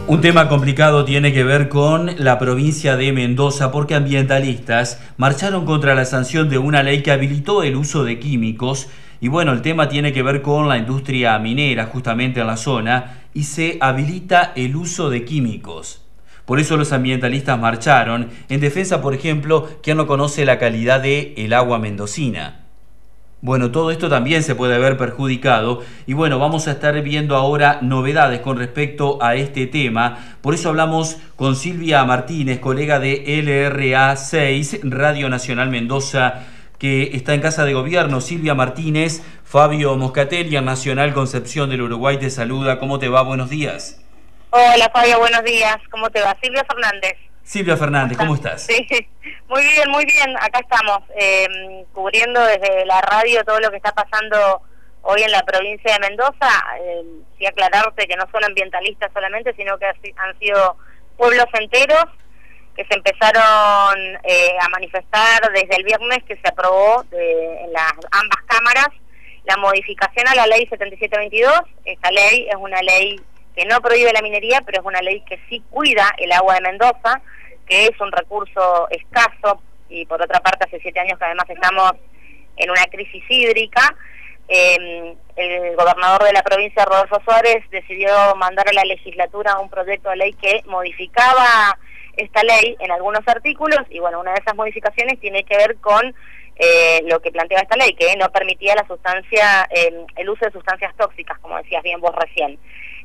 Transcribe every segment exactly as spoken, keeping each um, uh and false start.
Un tema complicado tiene que ver con la provincia de Mendoza porque ambientalistas marcharon contra la sanción de una ley que habilitó el uso de químicos y bueno, el tema tiene que ver con la industria minera justamente en la zona y se habilita el uso de químicos. Por eso los ambientalistas marcharon en defensa, por ejemplo, quien no conoce la calidad del agua mendocina. Bueno, todo esto también se puede ver perjudicado y bueno, vamos a estar viendo ahora novedades con respecto a este tema. Por eso hablamos con Silvia Martínez, colega de L R A seis, Radio Nacional Mendoza, que está en Casa de Gobierno. Silvia Martínez, Fabio Moscatelli, Nacional Concepción del Uruguay, te saluda. ¿Cómo te va? Buenos días. Hola Fabio, buenos días. ¿Cómo te va? Silvia Fernández. Silvia Fernández, ¿cómo estás? Sí, muy bien, muy bien. Acá estamos, eh, cubriendo desde la radio todo lo que está pasando hoy en la provincia de Mendoza. Eh, sí, aclararte que no son ambientalistas solamente, sino que han sido pueblos enteros que se empezaron eh, a manifestar desde el viernes que se aprobó de, en las ambas cámaras la modificación a la ley setenta y siete veintidós. Esta ley es una ley que no prohíbe la minería, pero es una ley que sí cuida el agua de Mendoza, que es un recurso escaso, y por otra parte hace siete años que además estamos en una crisis hídrica. Eh, el gobernador de la provincia, Rodolfo Suárez, decidió mandar a la legislatura un proyecto de ley que modificaba esta ley en algunos artículos, y bueno, una de esas modificaciones tiene que ver con eh, lo que planteaba esta ley, que no permitía la sustancia, eh, el uso de sustancias tóxicas, como decías bien vos recién.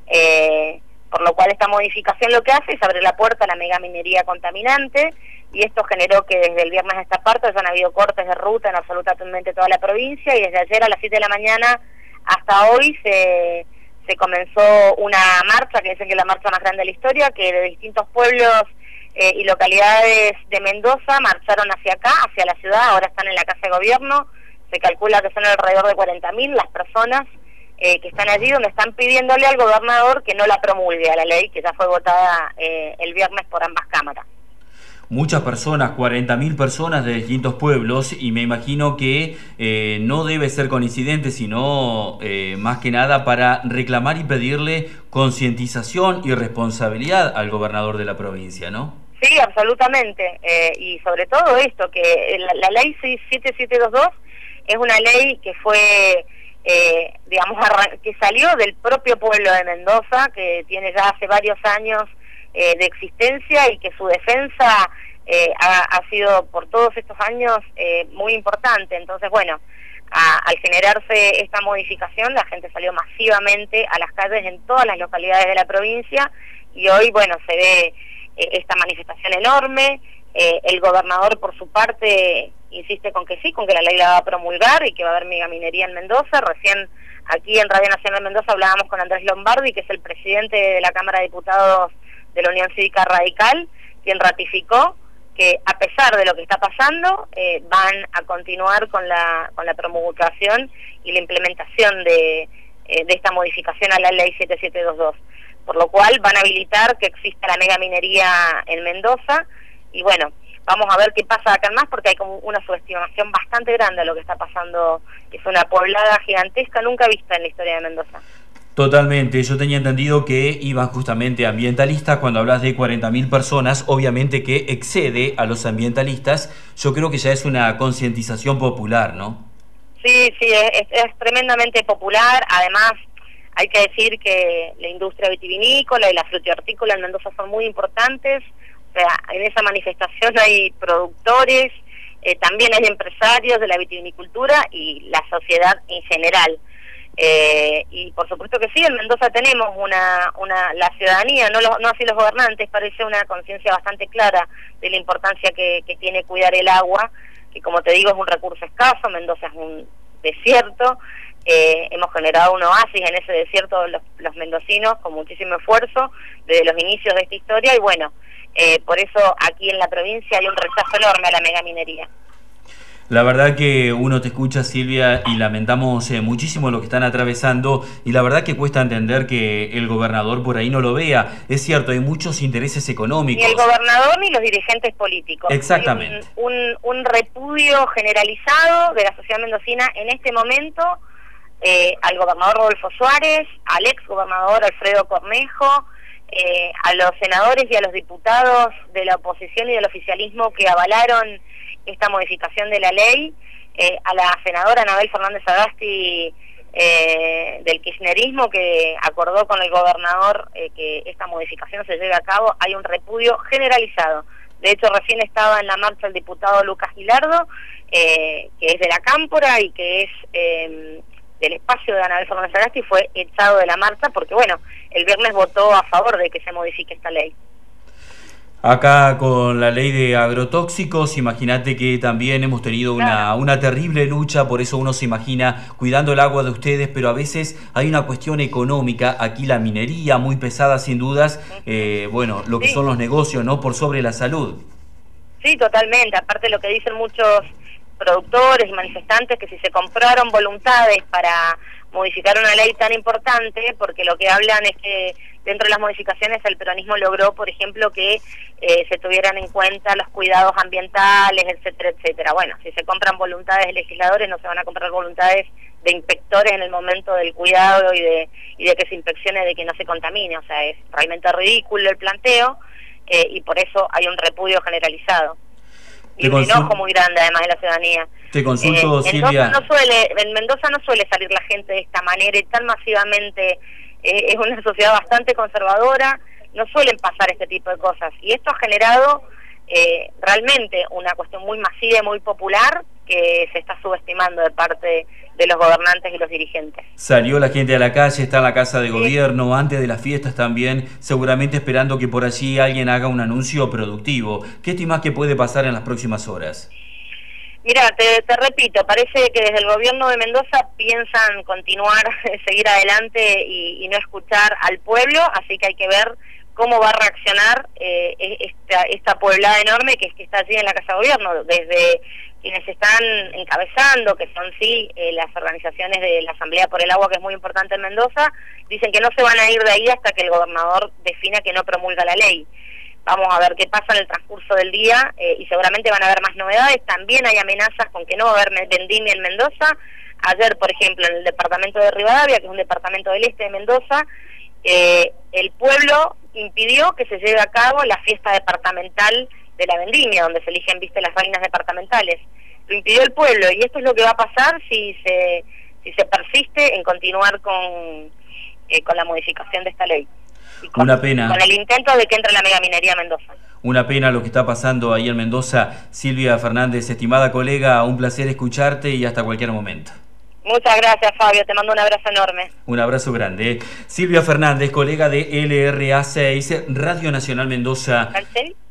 Eh, por lo cual esta modificación lo que hace es abrir la puerta a la megaminería contaminante, y esto generó que desde el viernes a esta parte hayan habido cortes de ruta en absolutamente toda la provincia, y desde ayer a las siete de la mañana hasta hoy se, se comenzó una marcha, que dicen que es la marcha más grande de la historia, que de distintos pueblos eh, y localidades de Mendoza marcharon hacia acá, hacia la ciudad. Ahora están en la Casa de Gobierno. Se calcula que son alrededor de cuarenta mil las personas Eh, que están allí, donde están pidiéndole al gobernador que no la promulgue a la ley, que ya fue votada eh, el viernes por ambas cámaras. Muchas personas, cuarenta mil personas de distintos pueblos, y me imagino que eh, no debe ser coincidente, sino eh, más que nada para reclamar y pedirle concientización y responsabilidad al gobernador de la provincia, ¿no? Sí, absolutamente, eh, y sobre todo esto, que la, la ley siete siete dos dos es una ley que fue... Eh, digamos, que salió del propio pueblo de Mendoza, que tiene ya hace varios años eh, de existencia, y que su defensa eh, ha, ha sido por todos estos años eh, muy importante. Entonces, bueno, a, al generarse esta modificación, la gente salió masivamente a las calles en todas las localidades de la provincia, y hoy, bueno, se ve eh, esta manifestación enorme. Eh, el gobernador, por su parte, insiste con que sí, con que la ley la va a promulgar y que va a haber megaminería en Mendoza. Recién aquí en Radio Nacional Mendoza hablábamos con Andrés Lombardi, que es el presidente de la Cámara de Diputados de la Unión Cívica Radical, quien ratificó que a pesar de lo que está pasando, eh, van a continuar con la con la promulgación y la implementación de, eh, de esta modificación a la ley siete siete dos dos, por lo cual van a habilitar que exista la megaminería en Mendoza. Y bueno, vamos a ver qué pasa acá en más, porque hay como una subestimación bastante grande a lo que está pasando. Es una poblada gigantesca nunca vista en la historia de Mendoza. Totalmente, yo tenía entendido que iban justamente ambientalistas. Cuando hablas de cuarenta mil personas, obviamente que excede a los ambientalistas. Yo creo que ya es una concientización popular, ¿no? Sí, sí, es, es tremendamente popular. Además, hay que decir que la industria vitivinícola y la frutihortícola en Mendoza son muy importantes. O sea, en esa manifestación hay productores, eh, también hay empresarios de la vitivinicultura y la sociedad en general. Eh, y por supuesto que sí, en Mendoza tenemos una, una la ciudadanía, no, lo, no así los gobernantes, parece una conciencia bastante clara de la importancia que, que tiene cuidar el agua, que como te digo es un recurso escaso. Mendoza es un desierto. Eh, hemos generado un oasis en ese desierto los, los mendocinos con muchísimo esfuerzo desde los inicios de esta historia, y bueno, Eh, por eso aquí en la provincia hay un rechazo enorme a la megaminería. La verdad que uno te escucha, Silvia, y lamentamos eh, muchísimo lo que están atravesando, y la verdad que cuesta entender que el gobernador por ahí no lo vea. Es cierto, hay muchos intereses económicos. Ni el gobernador ni los dirigentes políticos. Exactamente. Hay un, un, un repudio generalizado de la sociedad mendocina en este momento eh, al gobernador Rodolfo Suárez, al ex gobernador Alfredo Cornejo, eh, a los senadores y a los diputados de la oposición y del oficialismo que avalaron esta modificación de la ley, eh, a la senadora Anabel Fernández Sagasti eh, del kirchnerismo, que acordó con el gobernador eh, que esta modificación se lleve a cabo. Hay un repudio generalizado. De hecho, recién estaba en la marcha el diputado Lucas Gilardo, eh, que es de la Cámpora y que es eh, del espacio de Anabel Fernández Sagasti, fue echado de la marcha porque, bueno, el viernes votó a favor de que se modifique esta ley. Acá con la ley de agrotóxicos, imagínate que también hemos tenido una, Claro. una terrible lucha, por eso uno se imagina cuidando el agua de ustedes, pero a veces hay una cuestión económica, aquí la minería muy pesada sin dudas, eh, bueno, lo que Sí. son los negocios, ¿no? Por sobre la salud. Sí, totalmente. Aparte lo que dicen muchos productores y manifestantes, que si se compraron voluntades para modificar una ley tan importante, porque lo que hablan es que dentro de las modificaciones el peronismo logró, por ejemplo, que eh, se tuvieran en cuenta los cuidados ambientales, etcétera, etcétera. Bueno, si se compran voluntades de legisladores, no se van a comprar voluntades de inspectores en el momento del cuidado y de, y de que se inspeccione, de que no se contamine. O sea, es realmente ridículo el planteo, eh, y por eso hay un repudio generalizado. Y un enojo muy grande, además, de la ciudadanía. Te consulto, eh, Silvia. No suele, en Mendoza no suele salir la gente de esta manera y tan masivamente. Eh, es una sociedad bastante conservadora, no suelen pasar este tipo de cosas. Y esto ha generado eh, realmente una cuestión muy masiva y muy popular que se está subestimando de parte de los gobernantes y los dirigentes. Salió la gente a la calle, está en la casa de Sí. gobierno, antes de las fiestas también, seguramente esperando que por allí alguien haga un anuncio productivo. ¿Qué estimás que puede pasar en las próximas horas? Mira, te, te repito, parece que desde el gobierno de Mendoza piensan continuar, seguir adelante y, y no escuchar al pueblo, así que hay que ver cómo va a reaccionar eh, esta, esta pueblada enorme que, que está allí en la Casa de Gobierno, desde quienes están encabezando, que son sí eh, las organizaciones de la Asamblea por el Agua, que es muy importante en Mendoza, dicen que no se van a ir de ahí hasta que el gobernador defina que no promulga la ley. Vamos a ver qué pasa en el transcurso del día eh, y seguramente van a haber más novedades. También hay amenazas con que no va a haber vendimia en Mendoza. Ayer, por ejemplo, en el departamento de Rivadavia, que es un departamento del este de Mendoza, eh, el pueblo impidió que se lleve a cabo la fiesta departamental de la vendimia, donde se eligen, viste, las reinas departamentales. Lo impidió el pueblo y esto es lo que va a pasar si se si se persiste en continuar con, eh, con la modificación de esta ley. Con, Una pena. Con el intento de que entre la megaminería a Mendoza. Una pena lo que está pasando ahí en Mendoza. Silvia Fernández, estimada colega, un placer escucharte y hasta cualquier momento. Muchas gracias, Fabio, te mando un abrazo enorme. Un abrazo grande. Silvia Fernández, colega de L R A seis, Radio Nacional Mendoza. ¿Cancel?